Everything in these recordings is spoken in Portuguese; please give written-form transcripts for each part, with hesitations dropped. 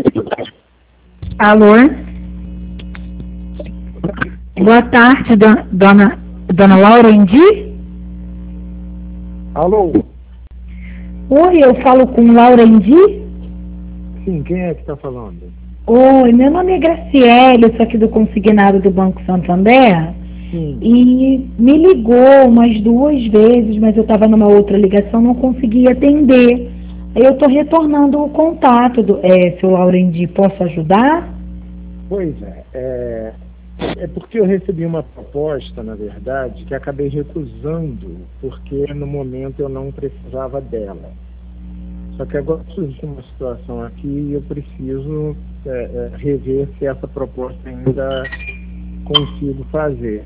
Alô? Boa tarde, dona Laurendi? Alô? Oi, eu falo com Laurendi? Sim, quem é que está falando? Oi, meu nome é Graciele, eu sou aqui do consignado do Banco Santander. Sim. E me ligou umas 2 vezes, mas eu estava numa outra ligação, não consegui atender. Aí eu estou retornando o contato seu Laurendi, posso ajudar? Pois é porque eu recebi uma proposta, na verdade, que acabei recusando, porque no momento eu não precisava dela. Só que agora surgiu uma situação aqui e eu preciso rever se essa proposta ainda consigo fazer.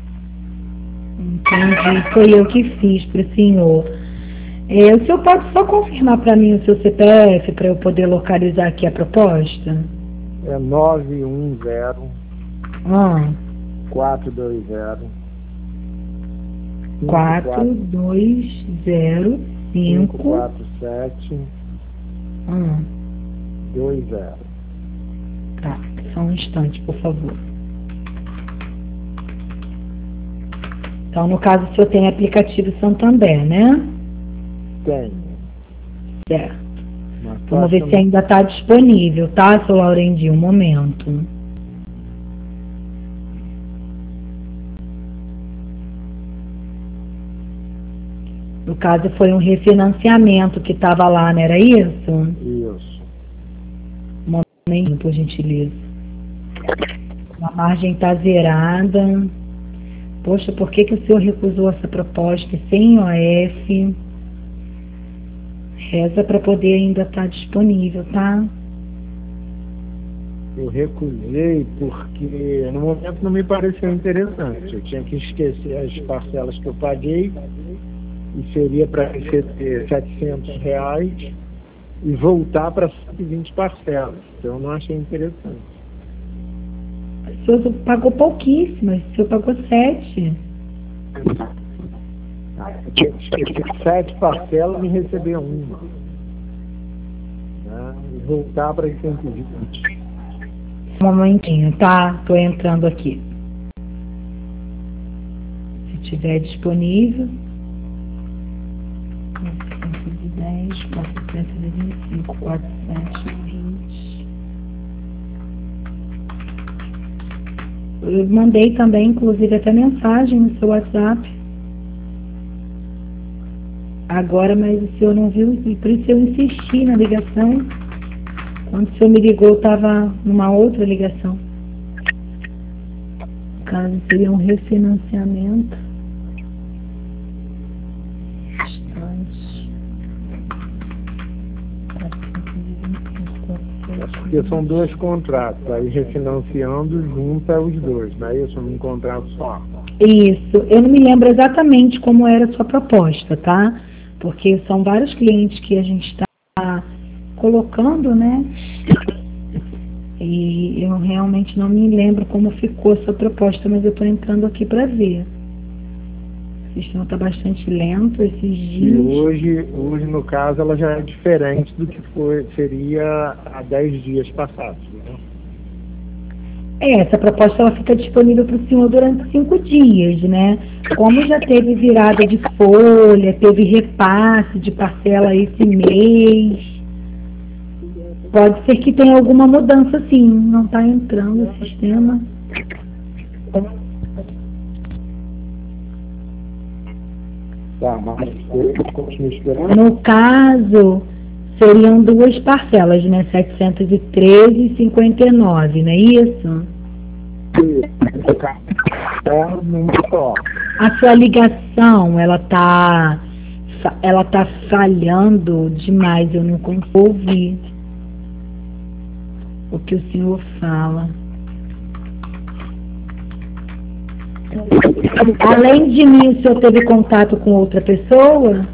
Entendi, foi eu que fiz para o senhor. O senhor pode só confirmar para mim o seu CPF para eu poder localizar aqui a proposta? É 910 Ah, 420 4205 547 Ah, 20. tá, só um instante, por favor. Então, no caso, o senhor tem aplicativo Santander, né? Tenho. Certo. Mas Vamos ver se ainda está disponível, tá, seu Laurendi? Um momento. No caso, foi um refinanciamento que estava lá, não era isso? Isso. Um momento, por gentileza. A margem está zerada. Poxa, por que o senhor recusou essa proposta sem OF? Reza para poder ainda estar disponível, tá? Eu recusei porque no momento não me pareceu interessante. Eu tinha que esquecer as parcelas que eu paguei e seria para receber R$ 700 e voltar para 120 parcelas. Então eu não achei interessante. O senhor pagou pouquíssimas, o senhor pagou 7. Tinha que esquecer 7 parcelas e receber uma. Né? E voltar para 120. Um momentinho, tá? Tô entrando aqui. Se tiver disponível. 410, 425, 420. Eu mandei também, inclusive, até mensagem no seu WhatsApp. Agora, mas o senhor não viu, e por isso eu insisti na ligação. Quando o senhor me ligou, eu estava numa outra ligação. No caso, seria um refinanciamento. Porque são 2 contratos, aí refinanciando junta os 2, não é isso? Num contrato só. Isso, eu não me lembro exatamente como era a sua proposta, tá? Porque são vários clientes que a gente está colocando, né? E eu realmente não me lembro como ficou essa proposta, mas eu estou entrando aqui para ver. O sistema está bastante lento esses dias. E hoje, no caso, ela já é diferente do que seria há 10 dias passados. Né? Essa proposta ela fica disponível para o senhor durante 5 dias, né? Como já teve virada de folha, teve repasse de parcela esse mês, pode ser que tenha alguma mudança sim. Não está entrando o sistema. Tá, mas eu continuo esperando. No caso, seriam 2 parcelas, né? 713,59, não é isso? A sua ligação, ela tá falhando demais, eu não consigo ouvir o que o senhor fala. Além de mim, o senhor teve contato com outra pessoa?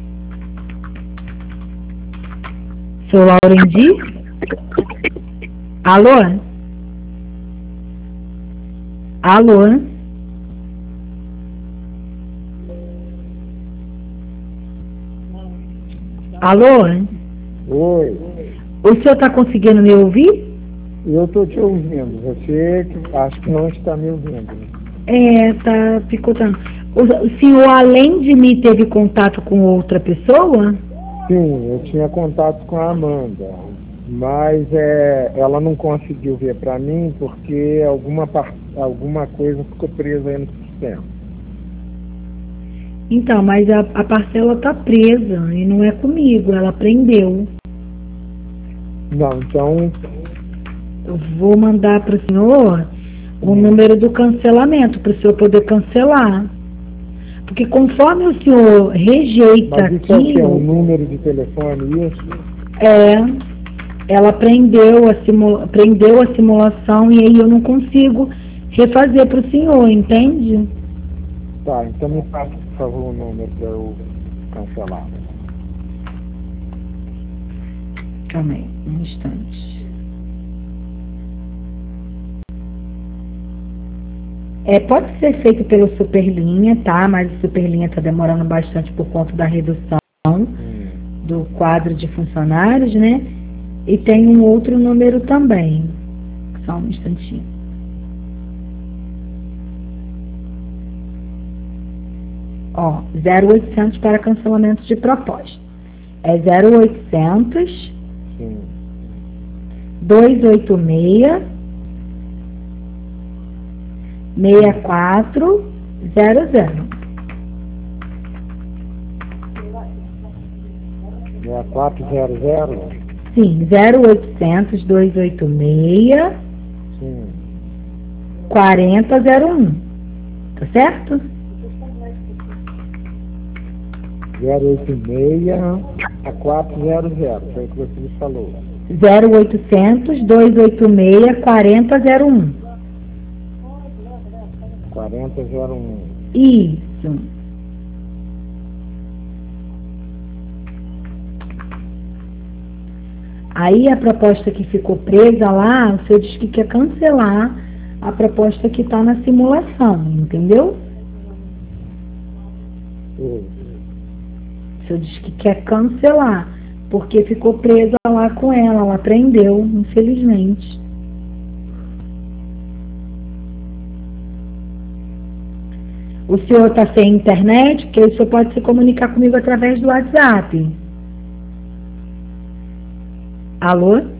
Seu Laurendi? Alô? Alô? Alô? Oi. O senhor está conseguindo me ouvir? Eu estou te ouvindo. Você acho que não está me ouvindo. Tá picotando. O senhor, além de mim, teve contato com outra pessoa? Sim, eu tinha contato com a Amanda, mas ela não conseguiu ver para mim porque alguma coisa ficou presa aí no sistema. Então, mas a parcela está presa e não é comigo, ela prendeu. Não, então... Eu vou mandar para o senhor o número do cancelamento, para o senhor poder cancelar. Porque conforme o senhor rejeita Mas isso aquilo... é o número de telefone, isso? Ela prendeu a simulação e aí eu não consigo refazer para o senhor, entende? Tá, então me passa, por favor, o número para eu cancelar. Calma aí, um instante. Pode ser feito pelo Superlinha, tá? Mas o Superlinha está demorando bastante por conta da redução do quadro de funcionários, né? E tem um outro número também. Só um instantinho. Ó, 0800 para cancelamento de proposta. É 0800 Sim. 286 6400. É 400? Sim, 0800 286 Sim. 4001. Tá certo? 086 a 400, foi o que você me falou. 0800 286 4001. 4001. Isso. Aí a proposta que ficou presa lá, o senhor diz que quer cancelar a proposta que está na simulação, entendeu? O senhor diz que quer cancelar, porque ficou presa lá com ela prendeu, infelizmente. O senhor está sem internet, porque o senhor pode se comunicar comigo através do WhatsApp. Alô?